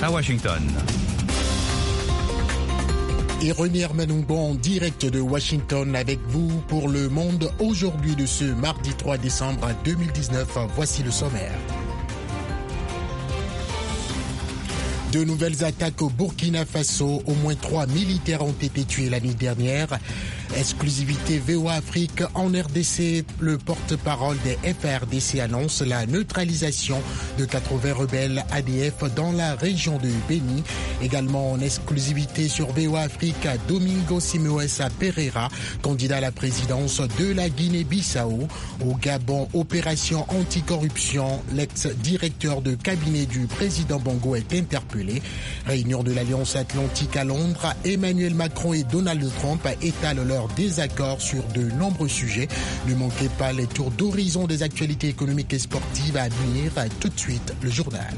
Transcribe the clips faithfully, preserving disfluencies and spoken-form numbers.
à Washington. Et René Armanongbon en direct de Washington avec vous pour Le Monde aujourd'hui de ce mardi trois décembre deux mille dix-neuf. Voici le sommaire. De nouvelles attaques au Burkina Faso. Au moins trois militaires ont été tués la nuit dernière. Exclusivité V O A Afrique en R D C. Le porte-parole des F A R D C annonce la neutralisation de quatre-vingts rebelles A D F dans la région de Beni. Également en exclusivité sur V O A Afrique, Domingo Simoesa Pereira, candidat à la présidence de la Guinée-Bissau. Au Gabon, opération anticorruption. L'ex-directeur de cabinet du président Bongo est interpellé. Réunion de l'Alliance Atlantique à Londres. Emmanuel Macron et Donald Trump étalent leur désaccord sur de nombreux sujets. Ne manquez pas les tours d'horizon des actualités économiques et sportives à venir. Tout de suite, le journal.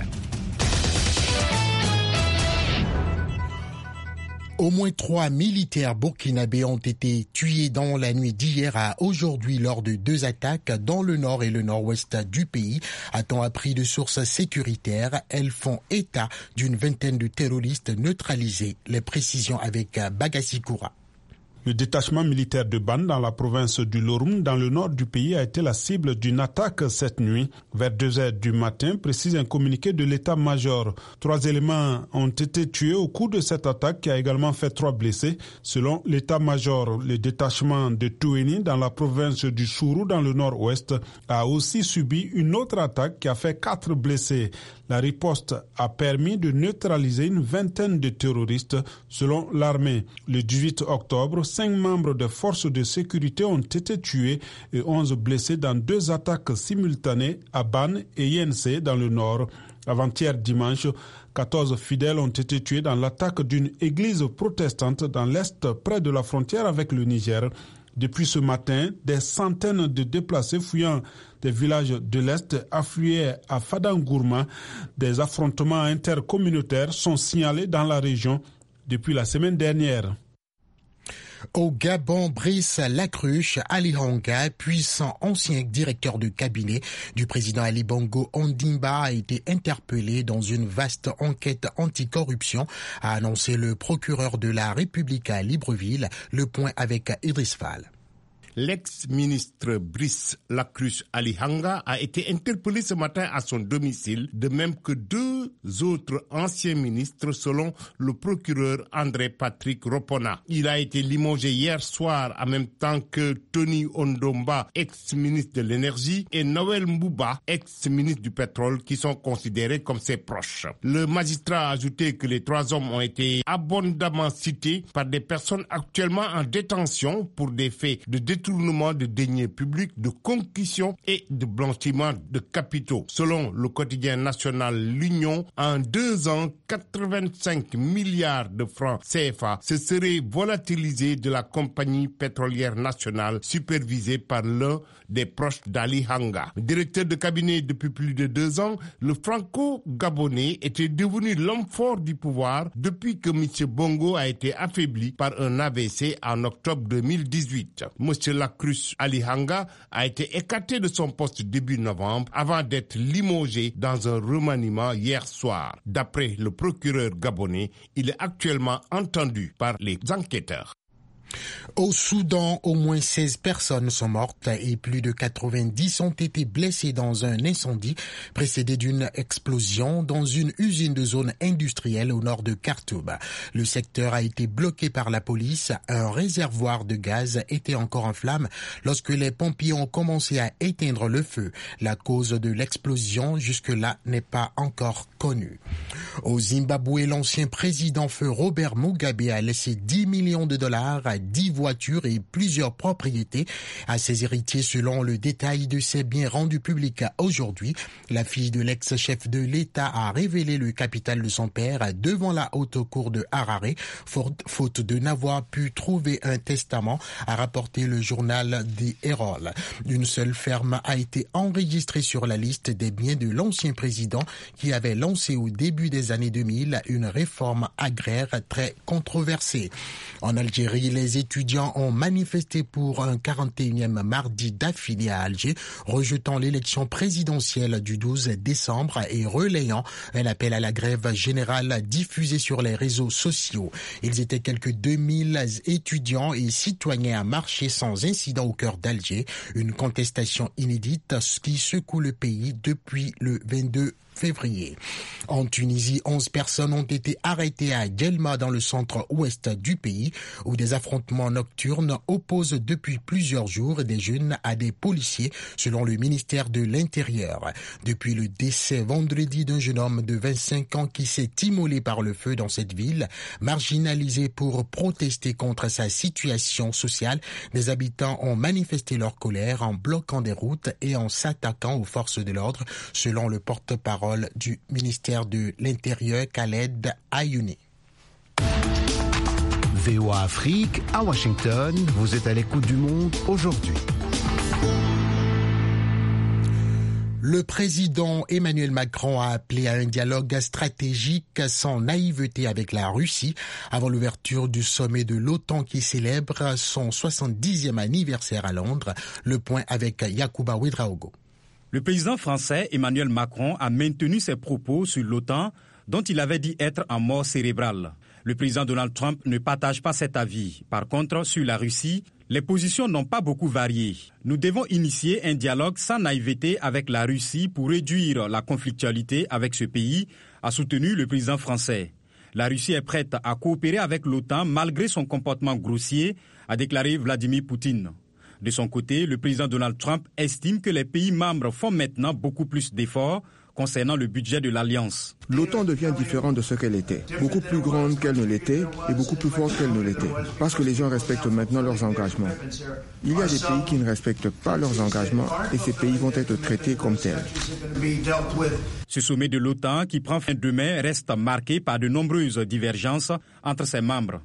Au moins trois militaires burkinabés ont été tués dans la nuit d'hier à aujourd'hui lors de deux attaques dans le nord et le nord-ouest du pays. A-t-on appris de sources sécuritaires, elles font état d'une vingtaine de terroristes neutralisés. Les précisions avec Bagassi Koura. Le détachement militaire de Ban dans la province du Loroum, dans le nord du pays, a été la cible d'une attaque cette nuit. Vers deux heures du matin, précise un communiqué de l'état-major. Trois éléments ont été tués au cours de cette attaque qui a également fait trois blessés. Selon l'état-major, le détachement de Touéni dans la province du Chourou, dans le nord-ouest, a aussi subi une autre attaque qui a fait quatre blessés. La riposte a permis de neutraliser une vingtaine de terroristes. Selon l'armée, le dix-huit octobre, cinq membres de forces de sécurité ont été tués et onze blessés dans deux attaques simultanées à Ban et Yense dans le nord. Avant-hier dimanche, quatorze fidèles ont été tués dans l'attaque d'une église protestante dans l'est près de la frontière avec le Niger. Depuis ce matin, des centaines de déplacés fuyant des villages de l'Est affluaient à Fadangourma. Des affrontements intercommunautaires sont signalés dans la région depuis la semaine dernière. Au Gabon, Brice Lacruche Alihanga, puissant ancien directeur de cabinet du président Ali Bongo Ondimba, a été interpellé dans une vaste enquête anticorruption, a annoncé le procureur de la République à Libreville. Le point avec Idriss Fall. L'ex-ministre Brice Lacruche Alihanga a été interpellé ce matin à son domicile, de même que deux autres anciens ministres selon le procureur André Patrick Ropona. Il a été limogé hier soir en même temps que Tony Ondomba, ex-ministre de l'énergie, et Noël Mbouba, ex-ministre du pétrole, qui sont considérés comme ses proches. Le magistrat a ajouté que les trois hommes ont été abondamment cités par des personnes actuellement en détention pour des faits de détournement détournement de deniers publics, de concussion et de blanchiment de capitaux. Selon le quotidien national L'Union, en deux ans, quatre-vingt-cinq milliards de francs C F A se seraient volatilisés de la compagnie pétrolière nationale supervisée par l'un des proches d'Ali Hanga. Directeur de cabinet depuis plus de deux ans, le franco-gabonais était devenu l'homme fort du pouvoir depuis que M. Bongo a été affaibli par un A V C en octobre deux mille dix-huit. M. Lacruche Alihanga a été écarté de son poste début novembre avant d'être limogé dans un remaniement hier soir. D'après le procureur gabonais, il est actuellement entendu par les enquêteurs. Au Soudan, au moins seize personnes sont mortes et plus de quatre-vingt-dix ont été blessées dans un incendie précédé d'une explosion dans une usine de zone industrielle au nord de Khartoum. Le secteur a été bloqué par la police. Un réservoir de gaz était encore en flammes lorsque les pompiers ont commencé à éteindre le feu. La cause de l'explosion jusque-là n'est pas encore connue. Au Zimbabwe, l'ancien président feu Robert Mugabe a laissé dix millions de dollars à dix voitures et plusieurs propriétés à ses héritiers selon le détail de ses biens rendus publics aujourd'hui. La fille de l'ex-chef de l'État a révélé le capital de son père devant la haute cour de Harare, faute de n'avoir pu trouver un testament, a rapporté le journal The Herald. Une seule ferme a été enregistrée sur la liste des biens de l'ancien président qui avait lancé au début des des années deux mille, une réforme agraire très controversée. En Algérie, les étudiants ont manifesté pour un quarante et unième mardi d'affilée à Alger, rejetant l'élection présidentielle du douze décembre et relayant un appel à la grève générale diffusé sur les réseaux sociaux. Ils étaient quelques deux mille étudiants et citoyens à marcher sans incident au cœur d'Alger, une contestation inédite qui secoue le pays depuis le vingt-deux février. En Tunisie, onze personnes ont été arrêtées à Djelma dans le centre-ouest du pays où des affrontements nocturnes opposent depuis plusieurs jours des jeunes à des policiers selon le ministère de l'Intérieur. Depuis le décès vendredi d'un jeune homme de vingt-cinq ans qui s'est immolé par le feu dans cette ville, marginalisé pour protester contre sa situation sociale, des habitants ont manifesté leur colère en bloquant des routes et en s'attaquant aux forces de l'ordre selon le porte-parole du ministère de l'Intérieur, Khaled Ayouni. V O A Afrique, à Washington, vous êtes à l'écoute du monde aujourd'hui. Le président Emmanuel Macron a appelé à un dialogue stratégique sans naïveté avec la Russie avant l'ouverture du sommet de l'OTAN qui célèbre son soixante-dixième anniversaire à Londres. Le point avec Yacouba Ouedraogo. Le président français Emmanuel Macron a maintenu ses propos sur l'OTAN dont il avait dit être en mort cérébrale. Le président Donald Trump ne partage pas cet avis. Par contre, sur la Russie, les positions n'ont pas beaucoup varié. Nous devons initier un dialogue sans naïveté avec la Russie pour réduire la conflictualité avec ce pays, a soutenu le président français. La Russie est prête à coopérer avec l'OTAN malgré son comportement grossier, a déclaré Vladimir Poutine. De son côté, le président Donald Trump estime que les pays membres font maintenant beaucoup plus d'efforts concernant le budget de l'Alliance. L'OTAN devient différente de ce qu'elle était, beaucoup plus grande qu'elle ne l'était et beaucoup plus forte qu'elle ne l'était, parce que les gens respectent maintenant leurs engagements. Il y a des pays qui ne respectent pas leurs engagements et ces pays vont être traités comme tels. Ce sommet de l'OTAN qui prend fin demain reste marqué par de nombreuses divergences entre ses membres.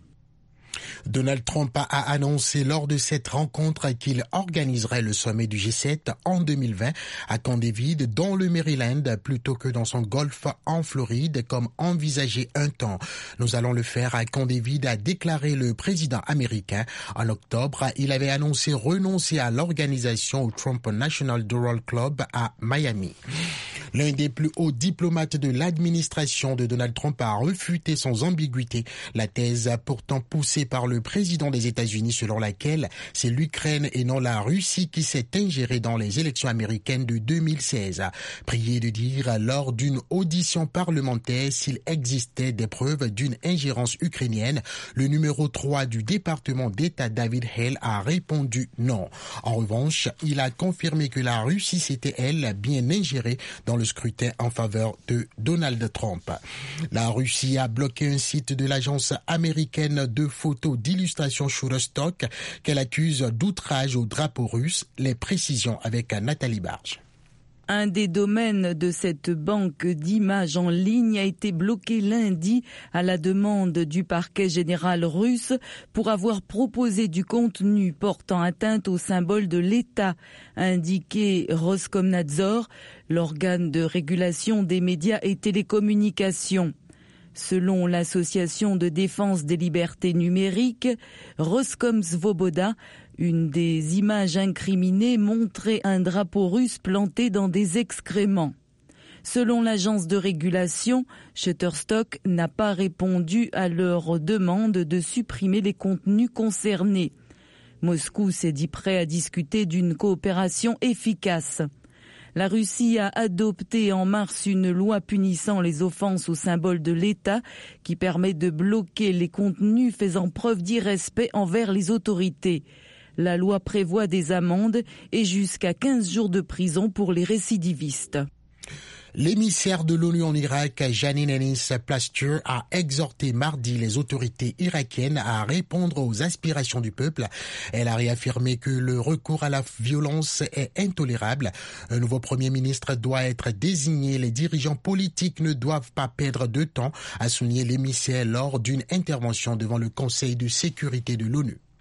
Donald Trump a annoncé lors de cette rencontre qu'il organiserait le sommet du G sept en deux mille vingt à Camp David dans le Maryland plutôt que dans son golfe en Floride comme envisagé un temps. Nous allons le faire à Camp David, a déclaré le président américain. En octobre, il avait annoncé renoncer à l'organisation au Trump National Doral Club à Miami. L'un des plus hauts diplomates de l'administration de Donald Trump a refuté sans ambiguïté la thèse pourtant poussée par le président des États-Unis selon laquelle c'est l'Ukraine et non la Russie qui s'est ingérée dans les élections américaines de deux mille seize. Prié de dire lors d'une audition parlementaire s'il existait des preuves d'une ingérence ukrainienne, le numéro trois du département d'État David Hale a répondu non. En revanche, il a confirmé que la Russie s'était elle bien ingérée dans le scrutin en faveur de Donald Trump. La Russie a bloqué un site de l'agence américaine de photos d'illustration Shutterstock qu'elle accuse d'outrage au drapeau russe. Les précisions avec Nathalie Barge. Un des domaines de cette banque d'images en ligne a été bloqué lundi à la demande du parquet général russe pour avoir proposé du contenu portant atteinte au symbole de l'État, a indiqué Roskomnadzor, l'organe de régulation des médias et télécommunications. Selon l'association de défense des libertés numériques, Roskomsvoboda, une des images incriminées montrait un drapeau russe planté dans des excréments. Selon l'agence de régulation, Shutterstock n'a pas répondu à leur demande de supprimer les contenus concernés. Moscou s'est dit prêt à discuter d'une coopération efficace. La Russie a adopté en mars une loi punissant les offenses au symbole de l'État qui permet de bloquer les contenus faisant preuve d'irrespect envers les autorités. La loi prévoit des amendes et jusqu'à quinze jours de prison pour les récidivistes. L'émissaire de l'ONU en Irak, Janine Hennis-Plaster, a exhorté mardi les autorités irakiennes à répondre aux aspirations du peuple. Elle a réaffirmé que le recours à la violence est intolérable. Un nouveau Premier ministre doit être désigné. Les dirigeants politiques ne doivent pas perdre de temps, a souligné l'émissaire lors d'une intervention devant le Conseil de sécurité de l'ONU.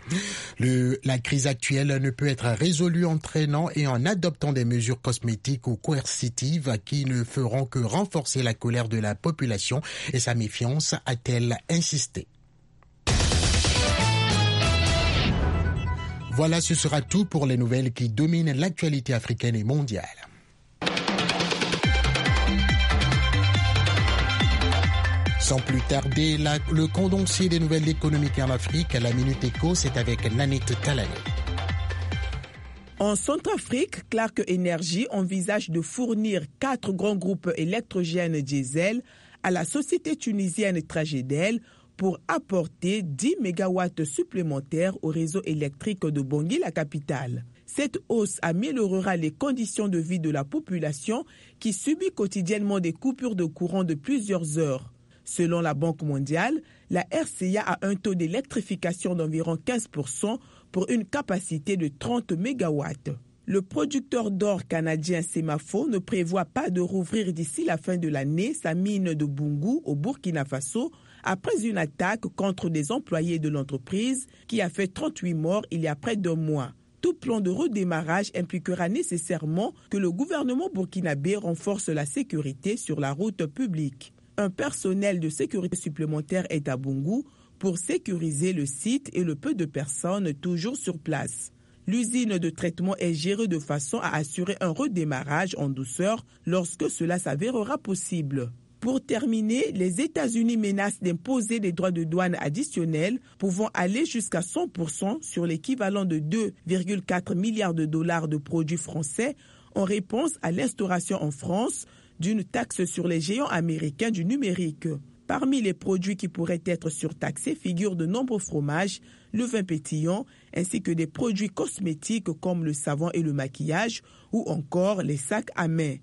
Le, la crise actuelle ne peut être résolue en traînant et en adoptant des mesures cosmétiques ou coercitives qui ne feront que renforcer la colère de la population et sa méfiance, a-t-elle insisté. Voilà, ce sera tout pour les nouvelles qui dominent l'actualité africaine et mondiale. Sans plus tarder, la, le condensé des nouvelles économiques en Afrique, la Minute Éco, c'est avec Nanit Talani. En Centrafrique, Clark Energy envisage de fournir quatre grands groupes électrogènes diesel à la société tunisienne Tragedel pour apporter dix mégawatts supplémentaires au réseau électrique de Bangui, la capitale. Cette hausse améliorera les conditions de vie de la population qui subit quotidiennement des coupures de courant de plusieurs heures. Selon la Banque mondiale, la R C A a un taux d'électrification d'environ quinze pour cent pour une capacité de trente mégawatts. Le producteur d'or canadien Semafo ne prévoit pas de rouvrir d'ici la fin de l'année sa mine de Boungou au Burkina Faso après une attaque contre des employés de l'entreprise qui a fait trente-huit morts il y a près d'un mois. Tout plan de redémarrage impliquera nécessairement que le gouvernement burkinabé renforce la sécurité sur la route publique. Un personnel de sécurité supplémentaire est à Boungou pour sécuriser le site et le peu de personnes toujours sur place. L'usine de traitement est gérée de façon à assurer un redémarrage en douceur lorsque cela s'avérera possible. Pour terminer, les États-Unis menacent d'imposer des droits de douane additionnels pouvant aller jusqu'à cent pour cent sur l'équivalent de deux virgule quatre milliards de dollars de produits français en réponse à l'instauration en France d'une taxe sur les géants américains du numérique. Parmi les produits qui pourraient être surtaxés figurent de nombreux fromages, le vin pétillant, ainsi que des produits cosmétiques comme le savon et le maquillage, ou encore les sacs à main.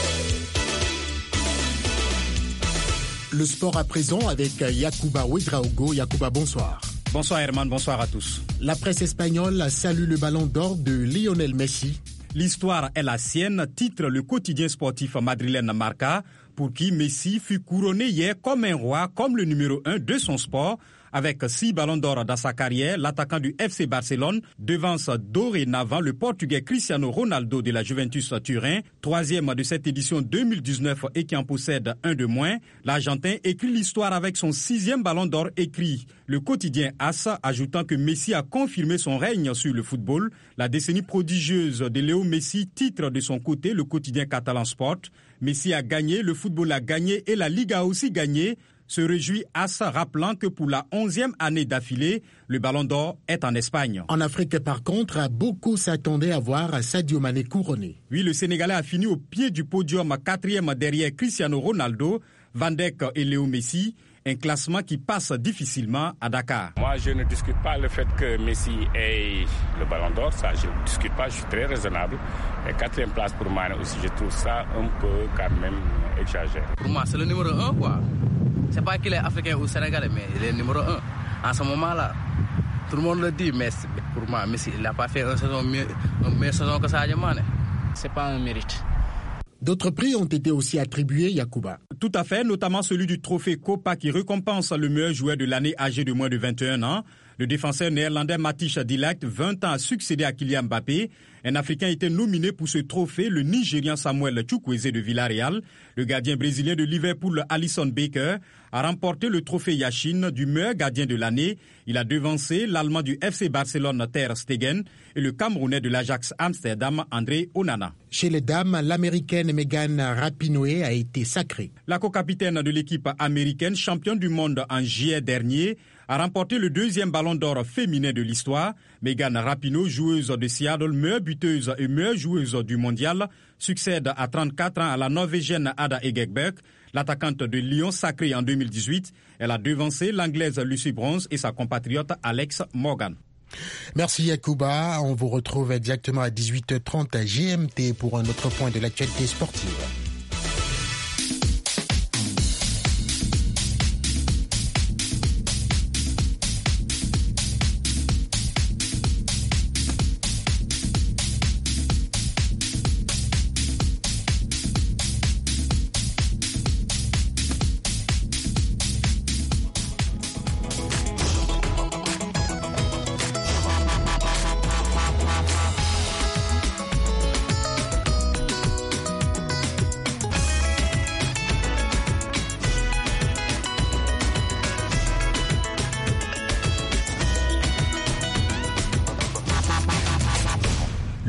Le sport à présent avec Yacouba Ouedraogo. Yacouba, bonsoir. Bonsoir Herman, bonsoir à tous. La presse espagnole salue le ballon d'or de Lionel Messi. L'histoire est la sienne, titre le quotidien sportif madrilène Marca, pour qui Messi fut couronné hier comme un roi, comme le numéro un de son sport. Avec six ballons d'or dans sa carrière, l'attaquant du F C Barcelone devance dorénavant le Portugais Cristiano Ronaldo de la Juventus Turin, troisième de cette édition deux mille dix-neuf et qui en possède un de moins. L'Argentin écrit l'histoire avec son sixième ballon d'or, écrit le quotidien AS, ajoutant que Messi a confirmé son règne sur le football. La décennie prodigieuse de Léo Messi, titre de son côté le quotidien catalan Sport. Messi a gagné, le football a gagné et la Ligue a aussi gagné. Se réjouit AS, rappelant que pour la onzième année d'affilée, le ballon d'or est en Espagne. En Afrique, par contre, beaucoup s'attendaient à voir Sadio Mané couronné. Oui, le Sénégalais a fini au pied du podium, quatrième derrière Cristiano Ronaldo, Van Dijk et Léo Messi. Un classement qui passe difficilement à Dakar. Moi, je ne discute pas le fait que Messi ait le ballon d'or. Ça, je ne discute pas, je suis très raisonnable. Et quatrième place pour Mané aussi, je trouve ça un peu quand même exagéré. Pour moi, c'est le numéro un, quoi. C'est pas qu'il est africain ou sénégalais, mais il est le numéro un. En ce moment-là, tout le monde le dit, mais pour moi, Messi, il n'a pas fait une saison mieux, une meilleure saison que Sadio Mané. C'est pas un mérite. D'autres prix ont été aussi attribués, Yacouba. Tout à fait, notamment celui du trophée Copa qui récompense le meilleur joueur de l'année âgé de moins de vingt et un ans. Le défenseur néerlandais Matthijs de Ligt, vingt ans, a succédé à Kylian Mbappé. Un Africain était nominé pour ce trophée, le Nigérian Samuel Chukwueze de Villarreal. Le gardien brésilien de Liverpool, Alisson Becker, a remporté le trophée Yashin du meilleur gardien de l'année. Il a devancé l'Allemand du F C Barcelone Ter Stegen et le Camerounais de l'Ajax Amsterdam, André Onana. Chez les dames, l'Américaine Megan Rapinoe a été sacrée. La co-capitaine de l'équipe américaine, championne du monde en juillet dernier, a remporté le deuxième ballon d'or féminin de l'histoire. Megan Rapinoe, joueuse de Seattle, meilleure buteuse et meilleure joueuse du mondial, succède à trente-quatre ans à la Norvégienne Ada Egeberg. L'attaquante de Lyon, sacrée en deux mille dix-huit, elle a devancé l'Anglaise Lucy Bronze et sa compatriote Alex Morgan. Merci Yacouba, on vous retrouve exactement à dix-huit heures trente à G M T pour un autre point de l'actualité sportive.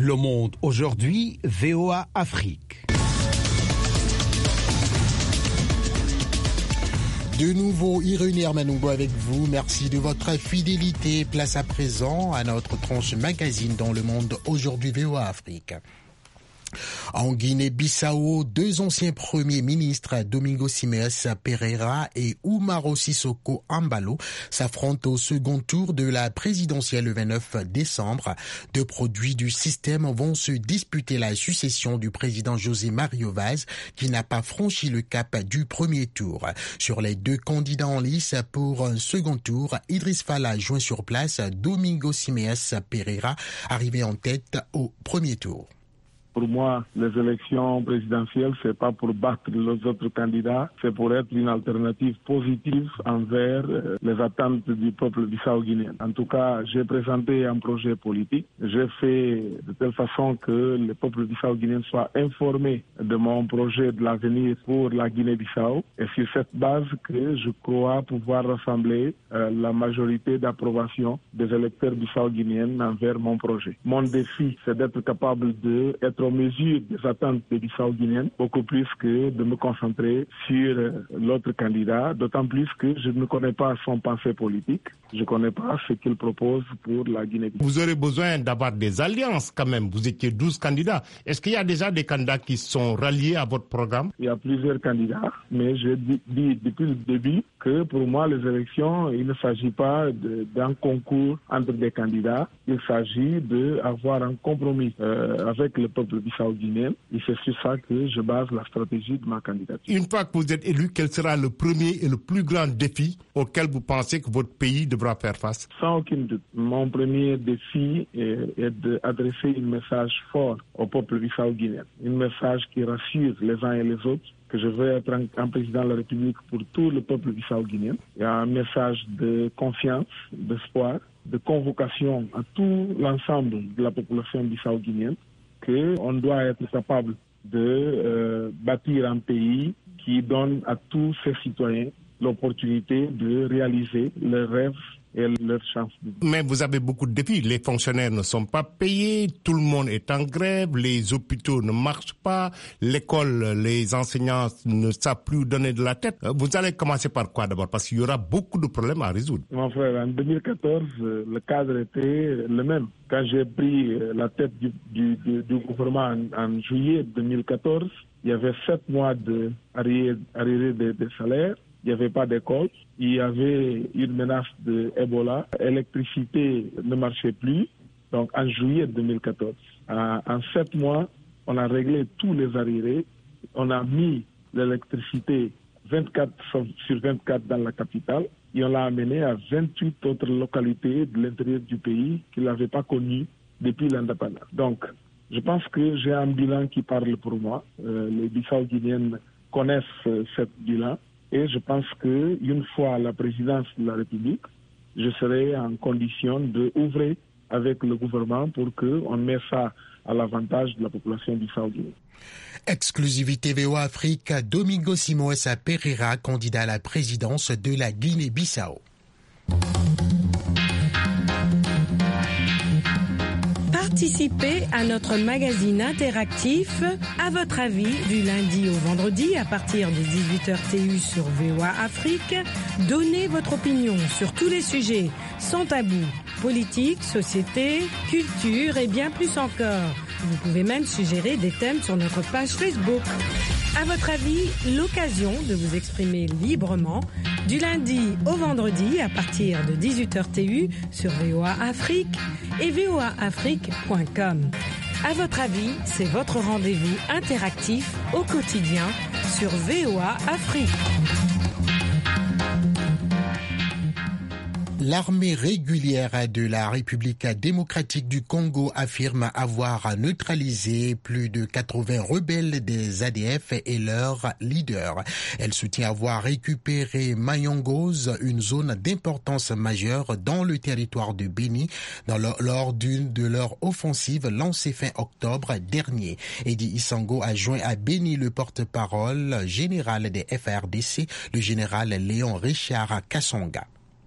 Le Monde aujourd'hui, V O A Afrique. De nouveau, Irénée Armanongo avec vous. Merci de votre fidélité. Place à présent à notre tranche magazine dans Le Monde aujourd'hui, V O A Afrique. En Guinée-Bissau, deux anciens premiers ministres, Domingos Simões Pereira et Umaro Sissoko Embalo, s'affrontent au second tour de la présidentielle le vingt-neuf décembre. Deux produits du système vont se disputer la succession du président José Mario Vaz, qui n'a pas franchi le cap du premier tour. Sur les deux candidats en lice pour un second tour, Idriss Fala joint sur place Domingos Simões Pereira, arrivé en tête au premier tour. Pour moi, les élections présidentielles, c'est pas pour battre les autres candidats, c'est pour être une alternative positive envers les attentes du peuple bissau-guinéen. En tout cas, j'ai présenté un projet politique. J'ai fait de telle façon que le peuple bissau-guinéen soit informé de mon projet de l'avenir pour la Guinée-Bissau. Et sur cette base que je crois pouvoir rassembler euh, la majorité d'approbation des électeurs bissau-guinéens envers mon projet. Mon défi, c'est d'être capable d'être aux mesures des attentes des Bissau-Guinéens, beaucoup plus que de me concentrer sur l'autre candidat, d'autant plus que je ne connais pas son pensée politique, je ne connais pas ce qu'il propose pour la Guinée-Bissau. Vous aurez besoin d'avoir des alliances quand même, vous étiez douze candidats. Est-ce qu'il y a déjà des candidats qui sont ralliés à votre programme? Il y a plusieurs candidats, mais je dis, dis depuis le début que pour moi les élections, il ne s'agit pas de, d'un concours entre des candidats, il s'agit d'avoir un compromis euh, avec le peuple bissau-guinéen, et c'est sur ça que je base la stratégie de ma candidature. Une fois que vous êtes élu, quel sera le premier et le plus grand défi auquel vous pensez que votre pays devra faire face? Sans aucun doute. Mon premier défi est, est d'adresser un message fort au peuple bissau-guinéen, un message qui rassure les uns et les autres, que je veux être un, un président de la République pour tout le peuple bissau-guinéen. Il y a un message de confiance, d'espoir, de convocation à tout l'ensemble de la population bissau-guinéenne, qu'on doit être capable de euh, bâtir un pays qui donne à tous ses citoyens l'opportunité de réaliser leurs rêves et leurs chances. Mais vous avez beaucoup de défis. Les fonctionnaires ne sont pas payés, tout le monde est en grève, les hôpitaux ne marchent pas, l'école, les enseignants ne savent plus donner de la tête. Vous allez commencer par quoi d'abord? Parce qu'il y aura beaucoup de problèmes à résoudre. Mon frère, en deux mille quatorze, le cadre était le même. Quand j'ai pris la tête du, du, du, du gouvernement en, en juillet deux mille quatorze, il y avait sept mois d'arrivée de, de, de salaire. Il n'y avait pas d'école, il y avait une menace d'Ebola, l'électricité ne marchait plus. Donc en juillet deux mille quatorze, en, en sept mois, on a réglé tous les arriérés, on a mis l'électricité vingt-quatre sur vingt-quatre dans la capitale et on l'a amené à vingt-huit autres localités de l'intérieur du pays qui ne l'avaient pas connu depuis l'indépendance. Donc je pense que j'ai un bilan qui parle pour moi. Euh, les Bissau-Guinéens connaissent euh, ce bilan. Et je pense qu'une fois à la présidence de la République, je serai en condition d'ouvrir avec le gouvernement pour qu'on mette ça à l'avantage de la population bissau-guinéenne. Exclusivité V O A Afrique, Domingos Simões Pereira, candidat à la présidence de la Guinée-Bissau. Participez à notre magazine interactif À votre avis du lundi au vendredi à partir de dix-huit heures T U sur V O A Afrique. Donnez votre opinion sur tous les sujets sans tabou, politique, société, culture et bien plus encore. Vous pouvez même suggérer des thèmes sur notre page Facebook. À votre avis, l'occasion de vous exprimer librement du lundi au vendredi à partir de dix-huit heures T U sur V O A Afrique et V O A Afrique point com. À votre avis, c'est votre rendez-vous interactif au quotidien sur V O A Afrique. L'armée régulière de la République démocratique du Congo affirme avoir neutralisé plus de quatre-vingts rebelles des A D F et leurs leaders. Elle soutient avoir récupéré Mayongos, une zone d'importance majeure dans le territoire de Béni, dans le, lors d'une de leurs offensives lancées fin octobre dernier. Eddie Isango a joint à Béni le porte-parole général des F A R D C, le général Léon Richard Kassonga.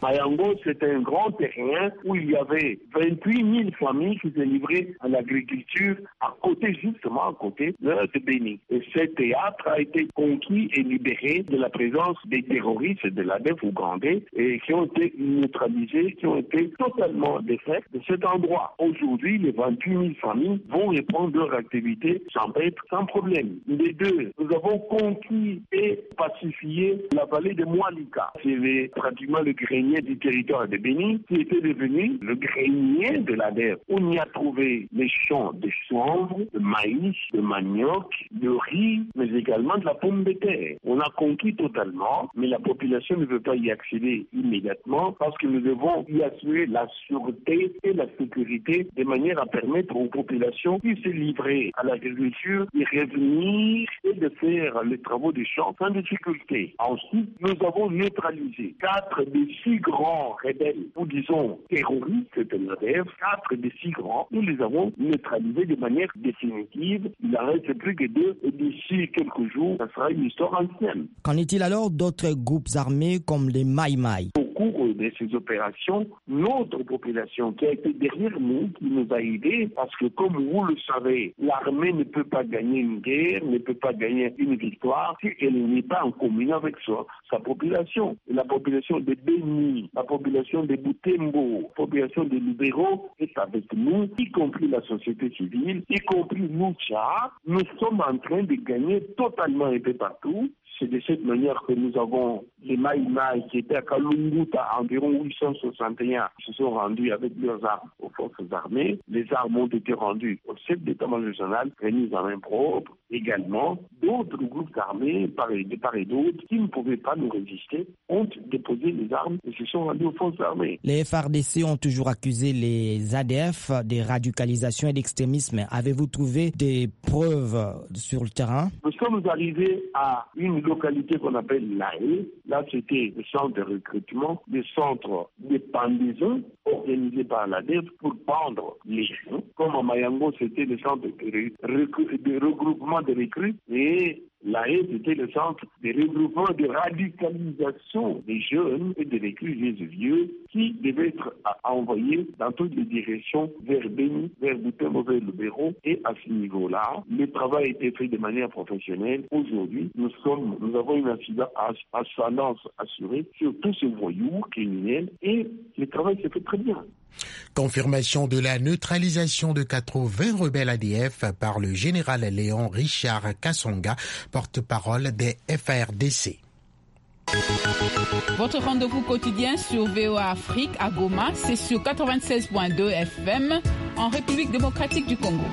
Mayango, c'était un grand terrain où il y avait vingt-huit mille familles qui se livraient à l'agriculture à côté, justement à côté de Béni. Et ce théâtre a été conquis et libéré de la présence des terroristes de l'A D F ougandais et qui ont été neutralisés, qui ont été totalement défaits de cet endroit. Aujourd'hui, les vingt-huit mille familles vont reprendre leur activité sans être sans problème. Les deux, nous avons conquis et pacifié la vallée de Moalika. C'est pratiquement le grenier du territoire de Béni qui était devenu le grenier de l'A D F. On y a trouvé les champs de chanvre, de maïs, de manioc, de riz, mais également de la pomme de terre. On a conquis totalement, mais la population ne veut pas y accéder immédiatement parce que nous devons y assurer la sûreté et la sécurité de manière à permettre aux populations qui se livrer à l'agriculture de revenir et de faire les travaux des champs sans difficulté. Ensuite, nous avons neutralisé quatre des six grands rebelles, ou disons terroristes de l'A D F, quatre des six grands, nous les avons neutralisés de manière définitive. Il en reste plus que deux et d'ici quelques jours, ça sera une histoire ancienne. Qu'en est-il alors d'autres groupes armés comme les Mai Mai? Au cours de ces opérations, notre population qui a été derrière nous, qui nous a aidés, parce que comme vous le savez, l'armée ne peut pas gagner une guerre, ne peut pas gagner une victoire si elle n'est pas en communion avec sa, sa population. Et la population de Béni, la population de Butembo, la population des libéraux est avec nous, y compris la société civile, y compris nous, Tchad. Nous sommes en train de gagner totalement un peu partout. C'est de cette manière que nous avons les Mai Mai qui étaient à Kalunguta, environ huit cent soixante et un, qui se sont rendus avec leurs armes aux forces armées. Les armes ont été rendues au chef d'état-major régional, remises en main propre. Également, d'autres groupes armés, de part et d'autre, qui ne pouvaient pas nous résister, ont déposé les armes et se sont rendus aux forces armées. Les F R D C ont toujours accusé les A D F de radicalisation et d'extrémisme. Avez-vous trouvé des preuves sur le terrain? Nous sommes arrivés à une localité qu'on appelle Laé. Là, c'était le centre de recrutement, le centre de pendaison organisé par l'A D F pour pendre les gens. Comme à Mayango, c'était le centre de, recru- de regroupement de recrues et Laé, c'était le centre de regroupement de radicalisation des jeunes et des recrues des vieux qui devaient être envoyés dans toutes les directions vers Béni, vers Butembo, vers le Béro. Et à ce niveau-là, le travail a été fait de manière professionnelle. Aujourd'hui, nous sommes, nous avons une ascendance assurée sur tous ces voyous criminels et le travail s'est fait très bien. Confirmation de la neutralisation de quatre-vingts rebelles A D F par le général Léon Richard Kassonga, porte-parole des F A R D C. Votre rendez-vous quotidien sur V O A Afrique à Goma, c'est sur quatre-vingt-seize virgule deux F M en République démocratique du Congo.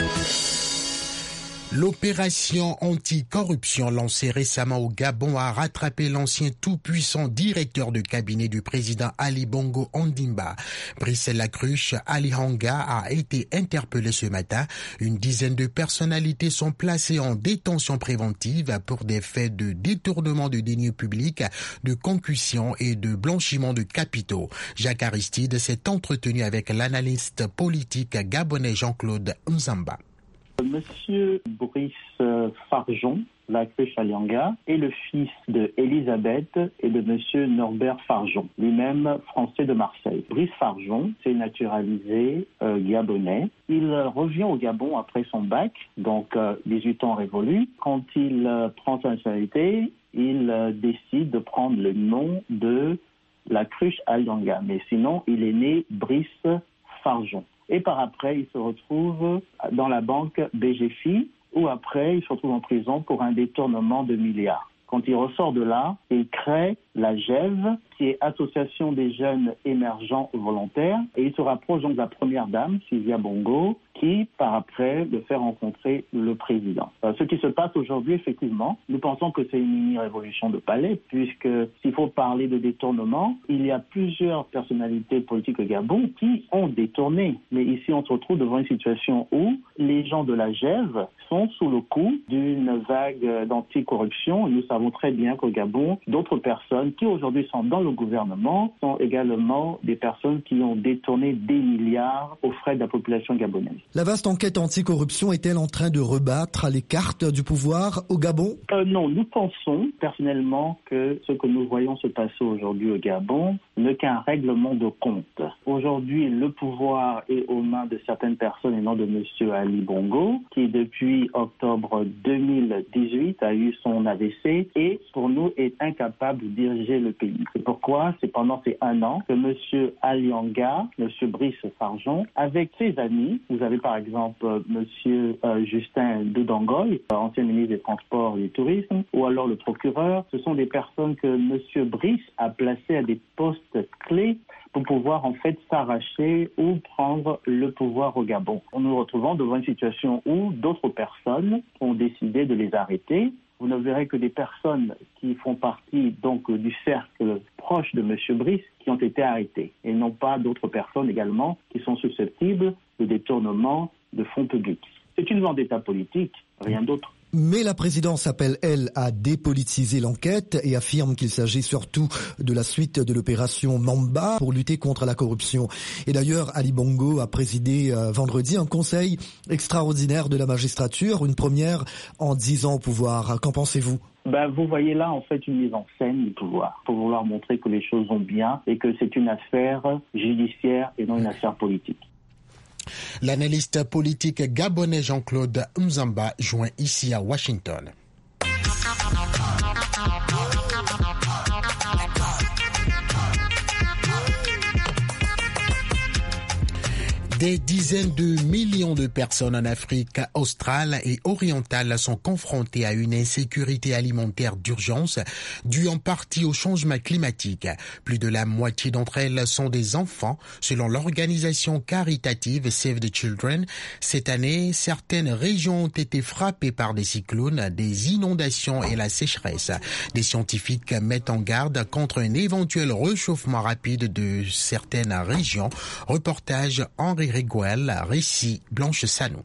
L'opération anti-corruption lancée récemment au Gabon a rattrapé l'ancien tout-puissant directeur de cabinet du président Ali Bongo Ondimba. Brice Lacruche Alihanga a été interpellé ce matin. Une dizaine de personnalités sont placées en détention préventive pour des faits de détournement de deniers publics, de concussion et de blanchiment de capitaux. Jacques Aristide s'est entretenu avec l'analyste politique gabonais Jean-Claude Nzamba. Monsieur Brice Farjon, Lacruche Alihanga, est le fils de Elisabeth et de Monsieur Norbert Farjon, lui-même français de Marseille. Brice Farjon s'est naturalisé euh, gabonais. Il revient au Gabon après son bac, donc euh, dix-huit ans révolus. Quand il euh, prend sa nationalité, il euh, décide de prendre le nom de Lacruche Alihanga. Mais sinon, il est né Brice Farjon. Et par après, il se retrouve dans la banque B G F I, où après, il se retrouve en prison pour un détournement de milliards. Quand il ressort de là, il crée la G E V, qui est Association des jeunes émergents volontaires, et il se rapproche donc de la première dame, Sylvia Bongo, qui, par après, le fait rencontrer le président. Euh, ce qui se passe aujourd'hui, effectivement, nous pensons que c'est une mini-révolution de palais, puisque s'il faut parler de détournement, il y a plusieurs personnalités politiques au Gabon qui ont détourné. Mais ici, on se retrouve devant une situation où les gens de la G E V sont sous le coup d'une vague d'anticorruption. Nous savons très bien qu'au Gabon, d'autres personnes personnes qui aujourd'hui sont dans le gouvernement sont également des personnes qui ont détourné des milliards aux frais de la population gabonaise. La vaste enquête anticorruption est-elle en train de rebattre les cartes du pouvoir au Gabon ? euh, Non, nous pensons personnellement que ce que nous voyons se passer aujourd'hui au Gabon n'est qu'un règlement de compte. Aujourd'hui, le pouvoir est aux mains de certaines personnes et non de M. Ali Bongo, qui depuis octobre deux mille dix-huit a eu son A V C et pour nous est incapable de diriger le pays. C'est pourquoi c'est pendant ces un an que M. Alianga, M. Brice Farjon, avec ses amis, vous avez par exemple M. Euh, Justin Doudangoy, ancien ministre des Transports et du Tourisme, ou alors le procureur, ce sont des personnes que M. Brice a placées à des postes clés pour pouvoir en fait s'arracher ou prendre le pouvoir au Gabon. Nous nous retrouvons devant une situation où d'autres personnes ont décidé de les arrêter. Vous ne verrez que des personnes qui font partie donc du cercle proche de M. Brice qui ont été arrêtées et non pas d'autres personnes également qui sont susceptibles de détournement de fonds publics. C'est une vendetta politique, rien d'autre. Mais la présidence appelle, elle, à dépolitiser l'enquête et affirme qu'il s'agit surtout de la suite de l'opération Mamba pour lutter contre la corruption. Et d'ailleurs, Ali Bongo a présidé euh, vendredi un conseil extraordinaire de la magistrature, une première en dix ans au pouvoir. Qu'en pensez-vous ? Ben, vous voyez là, en fait, une mise en scène du pouvoir pour vouloir montrer que les choses vont bien et que c'est une affaire judiciaire et non une affaire politique. L'analyste politique gabonais Jean-Claude Mzamba joint ici à Washington. Des dizaines de millions de personnes en Afrique australe et orientale sont confrontées à une insécurité alimentaire d'urgence due en partie au changement climatique. Plus de la moitié d'entre elles sont des enfants, selon l'organisation caritative Save the Children. Cette année, certaines régions ont été frappées par des cyclones, des inondations et la sécheresse. Des scientifiques mettent en garde contre un éventuel réchauffement rapide de certaines régions. Reportage Henri Riguel, récit Blanche Sanou.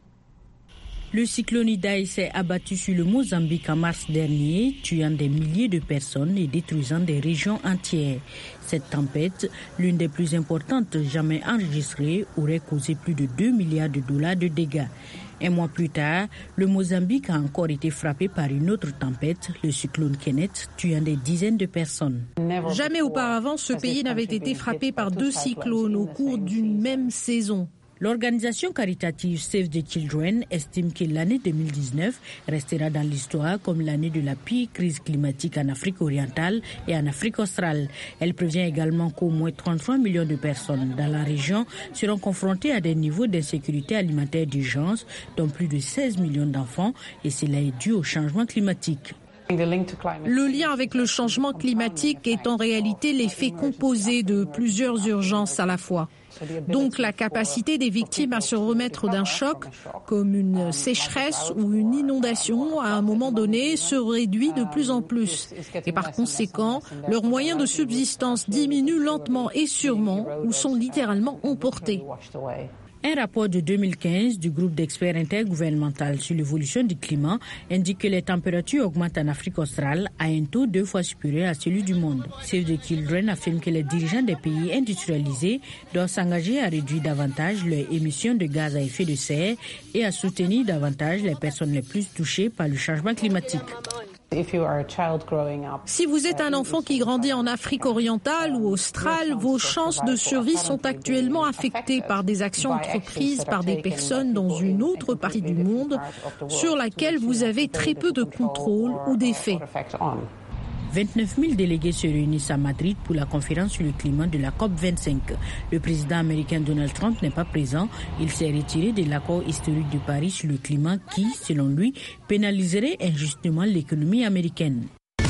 Le cyclone Idai s'est abattu sur le Mozambique en mars dernier, tuant des milliers de personnes et détruisant des régions entières. Cette tempête, l'une des plus importantes jamais enregistrées, aurait causé plus de deux milliards de dollars de dégâts. Un mois plus tard, le Mozambique a encore été frappé par une autre tempête, le cyclone Kenneth, tuant des dizaines de personnes. Jamais auparavant, ce pays n'avait été frappé par deux cyclones au cours d'une même saison. L'organisation caritative Save the Children estime que l'année deux mille dix-neuf restera dans l'histoire comme l'année de la pire crise climatique en Afrique orientale et en Afrique australe. Elle prévient également qu'au moins trente-trois millions de personnes dans la région seront confrontées à des niveaux d'insécurité alimentaire d'urgence, dont plus de seize millions d'enfants, et cela est dû au changement climatique. Le lien avec le changement climatique est en réalité l'effet composé de plusieurs urgences à la fois. Donc la capacité des victimes à se remettre d'un choc, comme une sécheresse ou une inondation, à un moment donné, se réduit de plus en plus. Et par conséquent, leurs moyens de subsistance diminuent lentement et sûrement ou sont littéralement emportés. Un rapport de deux mille quinze du groupe d'experts intergouvernemental sur l'évolution du climat indique que les températures augmentent en Afrique australe à un taux deux fois supérieur à celui du monde. Save the Children affirme que les dirigeants des pays industrialisés doivent s'engager à réduire davantage leurs émissions de gaz à effet de serre et à soutenir davantage les personnes les plus touchées par le changement climatique. Si vous êtes un enfant qui grandit en Afrique orientale ou australe, vos chances de survie sont actuellement affectées par des actions entreprises par des personnes dans une autre partie du monde sur laquelle vous avez très peu de contrôle ou d'effet. vingt-neuf mille délégués se réunissent à Madrid pour la conférence sur le climat de la COP vingt-cinq. Le président américain Donald Trump n'est pas présent. Il s'est retiré de l'accord historique de Paris sur le climat qui, selon lui, pénaliserait injustement l'économie américaine.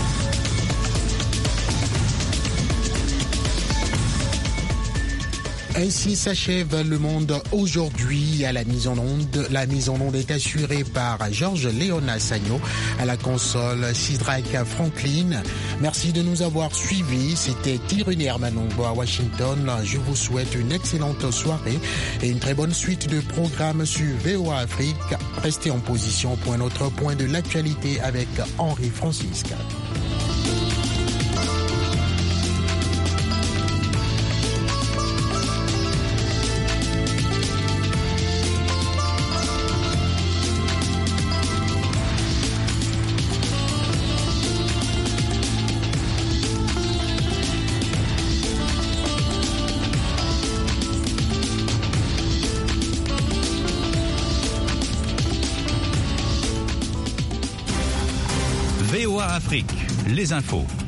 Ainsi s'achève Le Monde aujourd'hui. À la mise en onde, la mise en onde est assurée par Georges Léona Sagno, à la console Sidrak Franklin. Merci de nous avoir suivis. C'était Irénée Hermanongo à Washington. Je vous souhaite une excellente soirée et une très bonne suite de programmes sur V O A Afrique. Restez en position pour un autre point de l'actualité avec Henri Francisque. Afrique, les infos.